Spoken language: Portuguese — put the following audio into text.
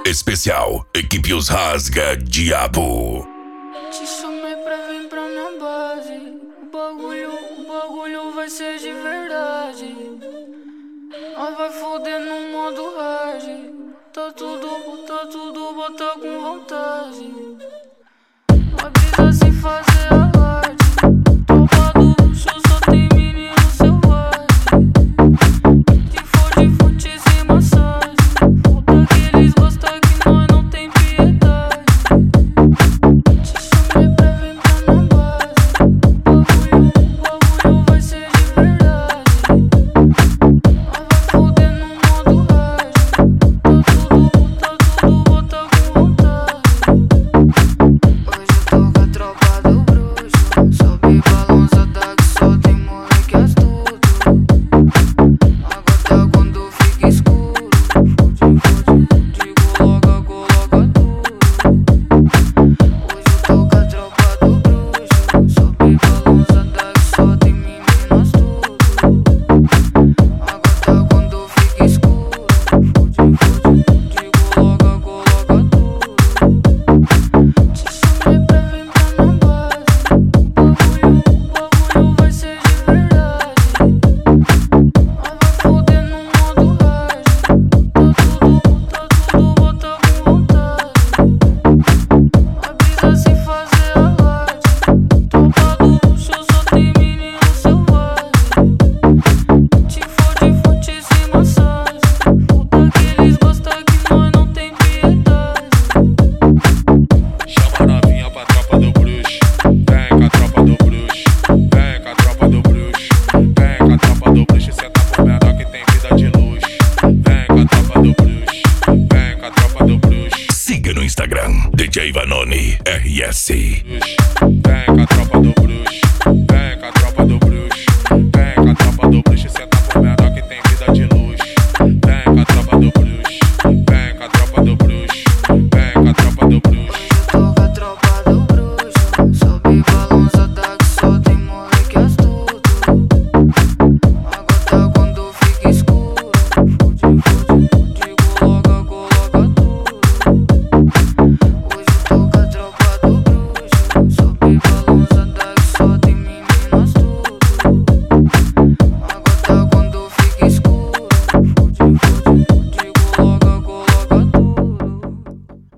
Especial Equipe Os Rasga Diabo. Te chamei pra vir pra minha base. O bagulho vai ser de verdade. Nós vai foder no modo hard. Tá tudo, bota com vontade. Nós brisa sem fazer alarde. Tropa do luxo, só tem menino selvagem. Se for de fute sem massagem, foda que eles gostam que nós não tem piedade. Te chamei pra vir pra minha base. O bagulho vai ser de verdade. Nós vai foder no modo hard. Tá tudo, bota com vontade. Hoje eu tô com a tropa do bruxo. Sobe balançada que só tem moleque astuto. Agora quando fica escuro, digo logo, coloca tudo. Hoje eu tô com a tropa do bruxo. Sobe balançada que só tem menino astuto. Agora quando fica escuro, digo logo, coloca tudo. Te chamei pra vir pra minha base. O bagulho vai ser de verdade. Nós vai foder no modo hard. Tá tudo, bota com vontade. Nós brisa sem fazer alarde. Tropa do luxo, só tem menino selvagem. Se for de fute sem massagem, foda que eles gostam que nós não tem piedade. Chama a novinha pra tropa do bruxo. Vem com a tropa do bruxo. Vem com a tropa do bruxo. Vem com a tropa do bruxo. Senta pro menor que tem vida de luxo. Vem com a tropa do bruxo. Vem com a tropa do bruxo. Siga no Instagram DJ Vanoni RS. Vem com a tropa do bruxo.